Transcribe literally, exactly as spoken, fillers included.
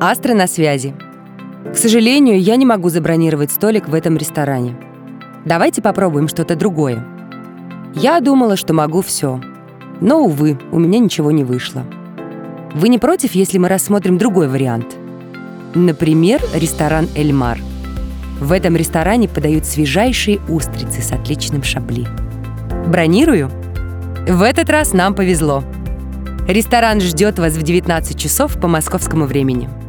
Астра на связи. К сожалению, я не могу забронировать столик в этом ресторане. Давайте попробуем что-то другое. Я думала, что могу все. Но, увы, у меня ничего не вышло. Вы не против, если мы рассмотрим другой вариант? Например, ресторан «Эльмар». В этом ресторане подают свежайшие устрицы с отличным шабли. Бронирую? В этот раз нам повезло. Ресторан ждет вас в девятнадцать часов по московскому времени.